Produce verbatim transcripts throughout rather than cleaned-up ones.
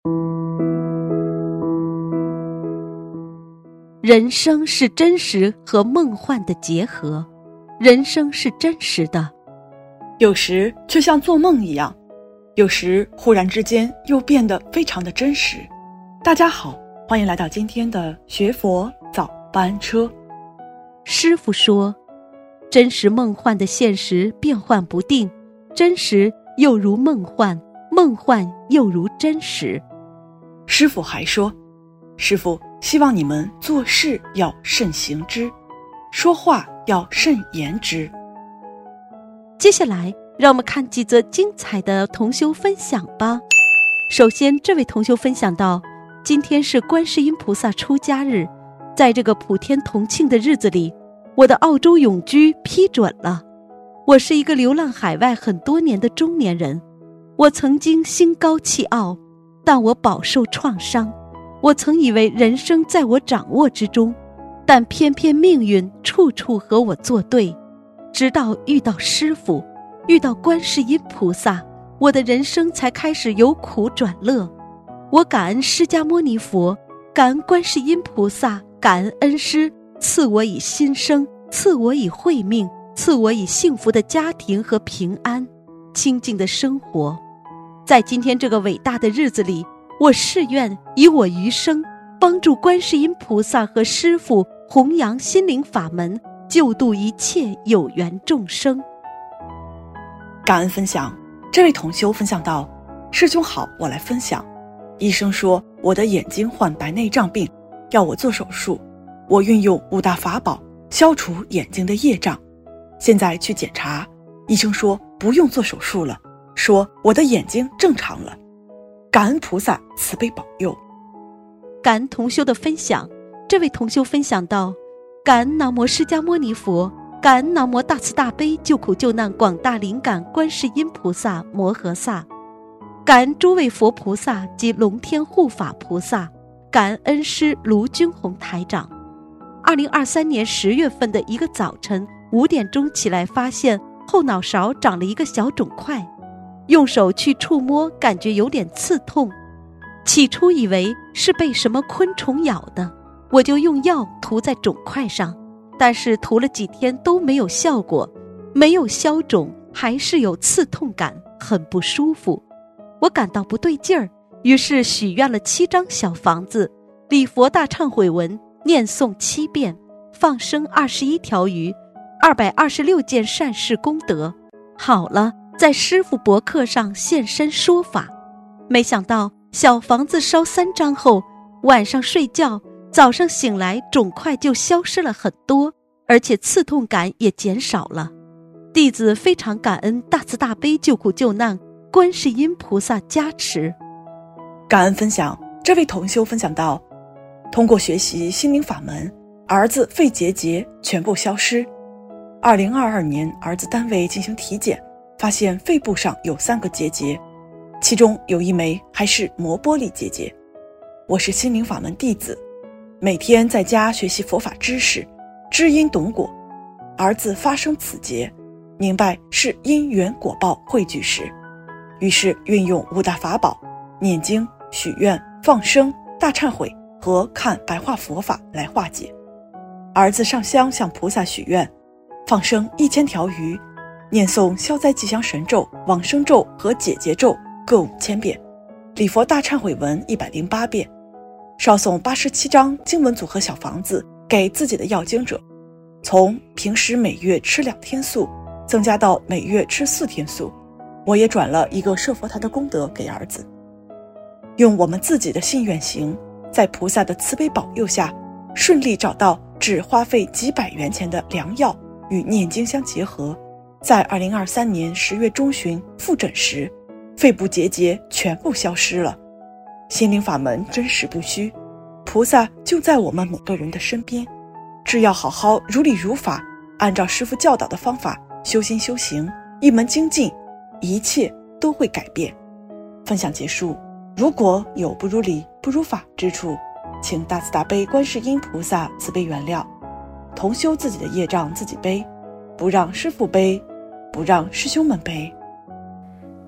人生是真实和梦幻的结合，人生是真实的， 有时却像做梦一样，有时忽然之间又变得非常的真实。大家好，欢迎来到今天的学佛早班车。 师父说，真实梦幻的现实变幻不定，真实又如梦幻，梦幻又如真实。 师父还说，师父希望你们做事要慎行之，说话要慎言之。 接下来让我们看几则精彩的同修分享吧。首先，这位同修分享到，今天是观世音菩萨出家日，在这个普天同庆的日子里，我的澳洲永居批准了。我是一个流浪海外很多年的中年人，我曾经心高气傲，但我饱受创伤。我曾以为人生在我掌握之中，但偏偏命运处处和我作对。直到遇到师父，遇到观世音菩萨，我的人生才开始由苦转乐。我感恩释迦牟尼佛，感恩观世音菩萨，感恩恩师，赐我以新生，赐我以慧命，赐我以幸福的家庭和平安清静的生活。在今天这个伟大的日子里，我誓愿以我余生帮助观世音菩萨和师父弘扬心灵法门，救度一切有缘众生。 感恩分享，这位同修分享到，师兄好，我来分享。医生说我的眼睛患白内障病，要我做手术，我运用五大法宝消除眼睛的业障。现在去检查，医生说不用做手术了，说我的眼睛正常了。感恩菩萨慈悲保佑。 感恩同修的分享，这位同修分享到，感恩南无释迦牟尼佛，感恩南无大慈大悲救苦救难广大灵感观世音菩萨摩诃萨，感恩诸位佛菩萨及龙天护法菩萨，感恩恩师卢军宏台长。二零二三年十月份的一个早晨，五点钟起来，发现后脑勺长了一个小肿块，用手去触摸，感觉有点刺痛。起初以为是被什么昆虫咬的，我就用药涂在肿块上，但是涂了几天都没有效果，没有消肿，还是有刺痛感，很不舒服。我感到不对劲儿，于是许愿了七张小房子，礼佛大忏悔文念诵七遍，放生二十一条鱼，二百二十六件善事功德。好了，在师父博客上现身说法。没想到小房子烧三张后，晚上睡觉，早上醒来肿块就消失了很多，而且刺痛感也减少了。弟子非常感恩大慈大悲救苦救难观世音菩萨加持。 感恩分享，这位同修分享到，通过学习心灵法门，儿子肺结节全部消失。二零二二年儿子单位进行体检，发现肺部上有三个结节，其中有一枚还是膜玻璃结节。我是心灵法门弟子，每天在家学习佛法知识，知因懂果。儿子发生此劫，明白是因缘果报汇聚时，于是运用五大法宝，念经、许愿、放生、大忏悔和看白话佛法来化解。儿子上香向菩萨许愿，放生一千条鱼，念诵消灾吉祥神咒、往生咒和解结咒各五千遍，礼佛大忏悔文一百零八遍，烧送八十七张经文组合小房子给自己的要经者，从平时每月吃两天素增加到每月吃四天素。我也转了一个设佛台的功德给儿子。用我们自己的信愿行，在菩萨的慈悲保佑下，顺利找到只花费几百元钱的良药与念经相结合。在二零二三年十月中旬复诊时，肺部结节全部消失了。心灵法门真实不虚，菩萨就在我们每个人的身边，只要好好如理如法，按照师父教导的方法修心修行，一门精进，一切都会改变。分享结束，如果有不如理不如法之处，请大慈大悲观世音菩萨慈悲原谅，同修自己的业障自己背，不让师父背，不让师兄们背。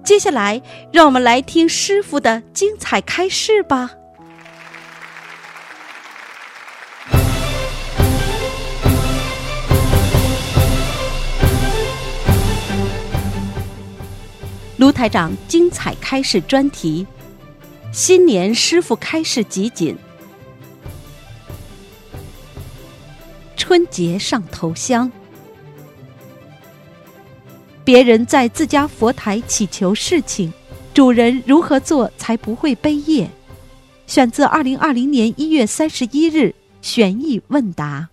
接下来让我们来听师父的精彩开示吧。卢台长精彩开示专题：新年师父开示集锦。春节上头香，别人在自家佛台祈求事情，主人如何做才不会背业？选自二零二零年一月三十一日玄义问答。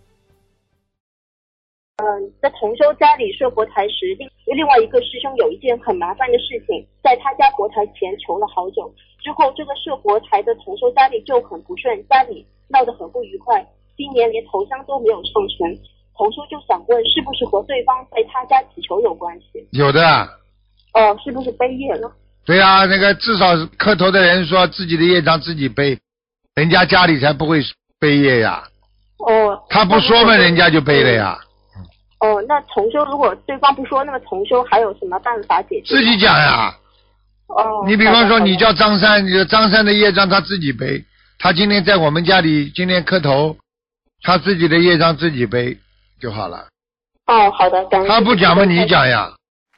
嗯，在同修家里设佛台时，另另外一个师兄有一件很麻烦的事情，在他家佛台前求了好久，之后这个设佛台的同修家里就很不顺，家里闹得很不愉快，今年连头香都没有上成。同修就想问，是不是和对方在他家祈求有关系？ 有的。 哦，是不是背业了？ 对啊，那个至少磕头的人说自己的业障自己背，人家家里才不会背业呀。 哦， 他不说嘛，人家就背了呀。 哦，那同修如果对方不说，那么同修还有什么办法解决？ 自己讲呀。 哦。 你比方说，你叫张三，你张三的业障他自己背，他今天在我们家里今天磕头，他自己的业障自己背就好了。 哦，好的，感恩。 他不讲嘛，你讲呀。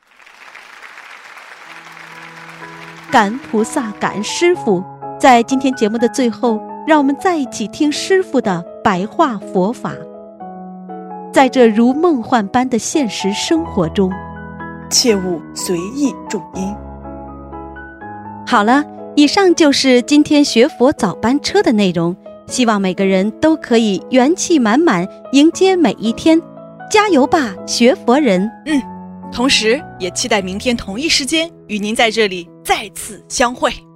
感恩菩萨，感恩师父。在今天节目的最后，让我们再一起听师父的白话佛法。在这如梦幻般的现实生活中， 切勿随意种因。 好了，以上就是今天学佛早班车的内容，希望每个人都可以元气满满迎接每一天，加油吧，学佛人！ 嗯，同时也期待明天同一时间与您在这里再次相会。